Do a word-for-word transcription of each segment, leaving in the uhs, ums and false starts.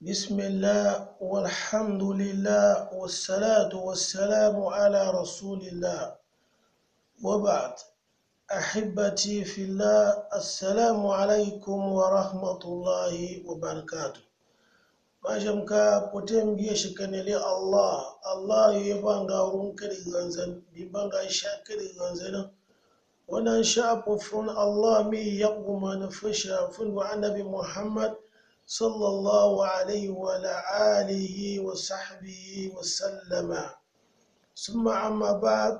بسم الله والحمد لله والصلاة والسلام على رسول الله وبعد. أحبتي في الله، السلام عليكم ورحمة الله وبركاته. ما جمكا بوتين بيشكن لي الله الله يبانغا رونكري غنزن بيبانغا شاكري غنزن وانا شعب فون الله مي يقوم نفشا فون النبي محمد صلى الله عليه وعلى آله وصحبه وسلم. ثم أما بعد،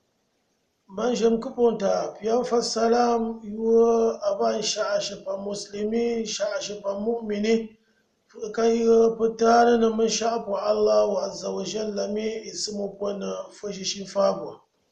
من جم كبونتا بيان فالسلام يو أبان شعشب مسلمين شعشب مؤمنين كي بتانا من شعب الله عز وجل مي اسمه بنا فجش فابوا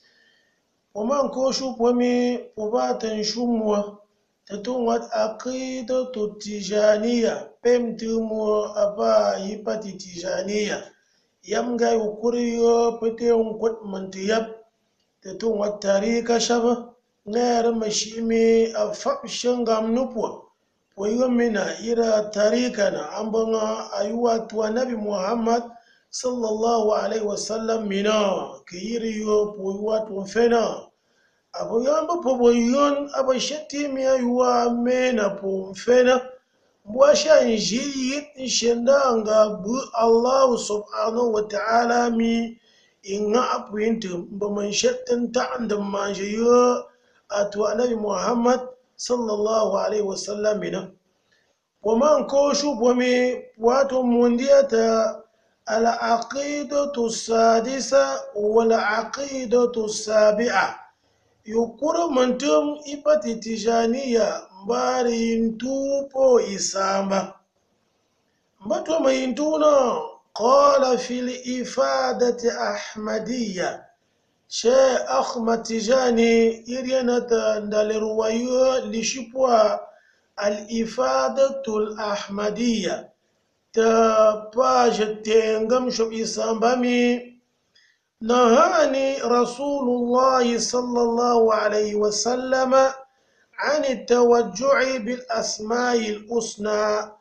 ومن كوشو بمي وباتن شموه تتوات عقيدة التجانية بمتمو أبا يبتي تجانية يمغا يقريو بتيون قد منتيب تتوات تاريخ شبه غير مشيمي أفقشن غام نبوة ويومنا إلى تاريخنا أمبنا أيوات ونبي محمد صلى الله عليه وسلم منا كيريو بويوات وفنا abu yamba pobo yon aba shati mi aywa mena po mfena mbwasha njiyit nshenda nga bu Allah subhanahu wa ta'ala mi inga apu yintu mbaman shatin ta'andam manjiyo atwa nabi Muhammad sallallahu alaihi wasallam mina waman koshu bwami watu mundiyata العقيدة السادسة والعقيدة السابعة yukuru mantum ipati tijaniya mbari ntupo isamba mbatwa mayintuna qala fil ifadati ahmadiyya Sheikh Ahmad Tijani irianata ndaleruwayo lishipwa al ifadatul ahmadiyya ta page tengam shub isambami نهاني رسول الله صلى الله عليه وسلم عن التوجع بالأسماء الحسنى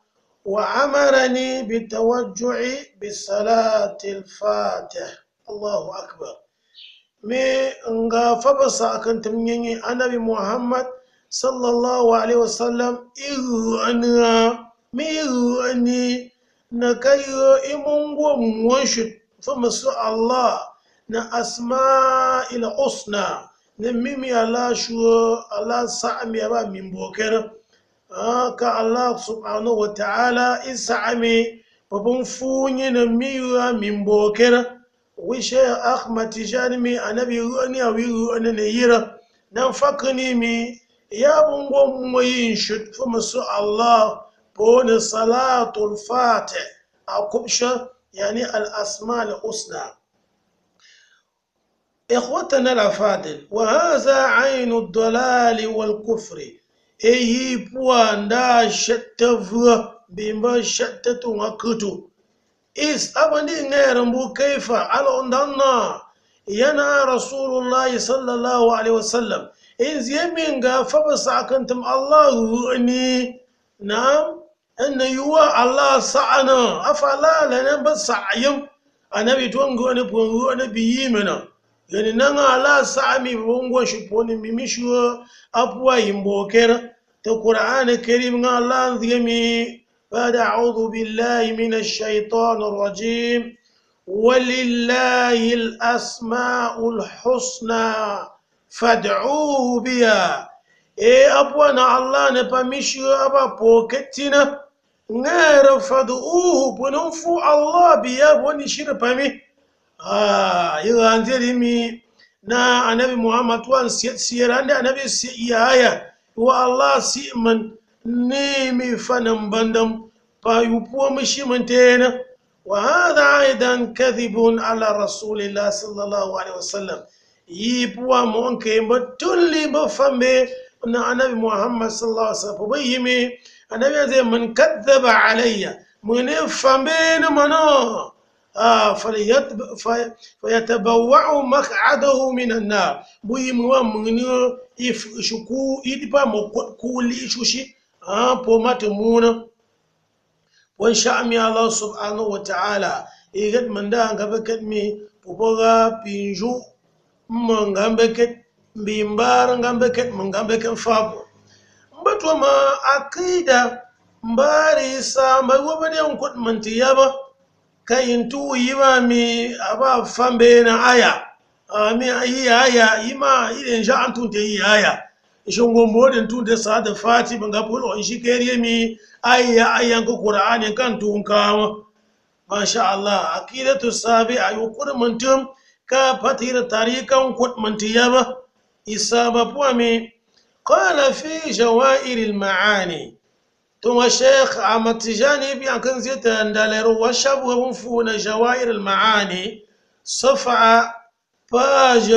وأمرني بالتوجع بالصلاة الفاتح. الله أكبر. مي انغا فبصا كنت مني النبي محمد صلى الله عليه وسلم إيغو أنا ميغو أني نكايو إمونغو موشد فمسو الله na asma'il husna na mimi ala shuwa ala sa'ami ba min bokera ka Allah subhanahu wa ta'ala isa'ami babun funyi na miwa min bokera wishe Ahmad Tijani mi anabi ruwani a wiru wani na yira nan fakani mi ya bungo moyin shud fuma su Allah bone salatul fatih a kubsha yani al asma'il husna. إخوتنا الأفاضل، وهذا عين الضلال والكفر أي بوان دا شتفوا بما شتتوا وكتوا إس أبني نيرمبو كيف على أندنا ينا رسول الله صلى الله عليه وسلم إن يمينغا فبسا كنتم الله أني نعم أن يوا الله سعنا أفلا لنا بس عيم أنا بيتونغو أنا بونغو أنا بيمنا yani nanga ala sami bongo shuponi mimisho apwa imbokera ta Qur'an Karim nga Allah nzimi bada a'udhu billahi minash shaitanir rajim walillahi al-asma'ul husna fad'uhu biha e apwa na Allah ne pamisho aba poketina ngara fad'uhu bunfu Allah biya boni shira pami ah yiganzeri mi na anabi Muhammad wan siyarande anabi siyaya wa Allah si man ne mi fanan bandam fa yupo mishi mantena wa hadha aidan kadhibun ala rasulillah sallallahu alaihi wasallam yipuwa monke mbatulli bafambe na anabi Muhammad sallallahu alaihi wasallam bayimi anabi zai man kadhaba alayya mun fambe na mana آه فيتبوع مقعده من النار بويم ومنيو إف شكو إدبا مكولي شوشي آه بومات مونا wan sha'mi Allah subhanahu wa ta'ala igat manda ngabe ket mi pupoga pinju mangambe ket bimbar ngambe ket mangambe ket fabo mbatwa ma akida mbari sa mai wabade nkut mantiyaba kayin tu yima mi aba fambe na aya ami ayi aya yima idan ja antun te yi aya shongo modin tun da sa da fati banga pulo in shi keriye mi aya ayan ko qur'ani kan tun kawo masha Allah akidatu sabi ayu kurmantum ka fatira tarikan kut mantiyaba isaba puami qala fi jawair al maani ثم الشيخ أحمد تجاني بيان كان زيت انداليرو وشاب وفونا جواهر المعاني صفحة باج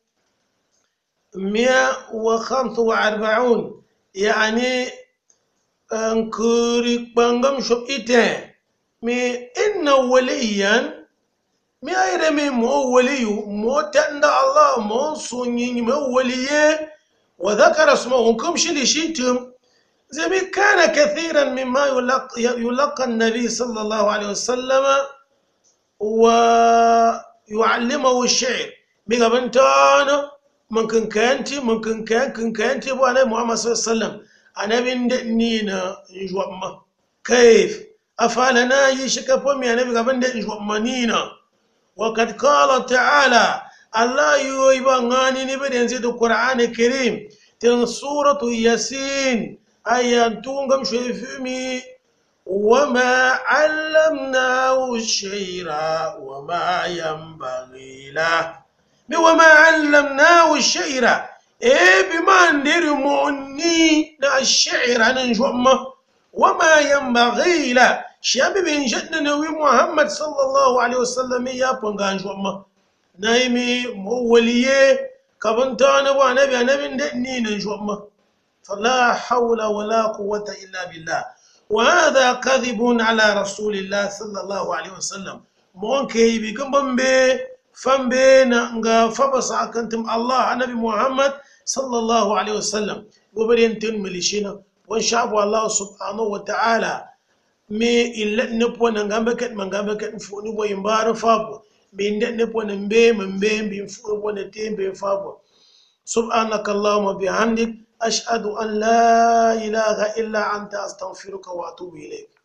مئة وخمسة وأربعين يعني انكوري بانغم شو إيتين مي إن وليا مي أيرمي مو ولي مو تند الله مو سنين مو ولي وذكر اسمه كم شلي شيتم زي كان كثيرا مما يلقى, يلقى النبي صلى الله عليه وسلم ويعلمه الشعر بيغا بنتانا ممكن كانتي ممكن كان كن كانتي ابو عليه محمد صلى الله عليه وسلم انا بندنينا نجوما كيف افعلنا يشك فمي انا بيغا بندنينا وقد قال تعالى الله يبغاني نبدي نزيد القران الكريم تن سوره ياسين أيان تونغم شويفمي وما علمناه الشعر وما ينبغي له وما علمناه الشعر إيه بما ندير مؤني نا الشعر ننجوما وما ينبغي له شاب بن جدنا نبي محمد صلى الله عليه وسلم يا بنغان جوما نايمي موليه كبنتانا ونبي نبي ندني ننجوما فلا حول ولا قوة إلا بالله وهذا كذب على رسول الله صلى الله عليه وسلم مونكي بكم بمبي فمبينا نغا فبس أكنتم الله النبي محمد صلى الله عليه وسلم قبرين تنملشينا وانشاب الله سبحانه وتعالى مي إلا نبوة نغامبكت منغامبكت نفوني ويمبار فابو مي نبوة نمبي منبي بنفوني ونتين بنفابو سبحانك اللهم بحمدك أشهد أن لا إله إلا أنت أستغفرك وأتوب إليك.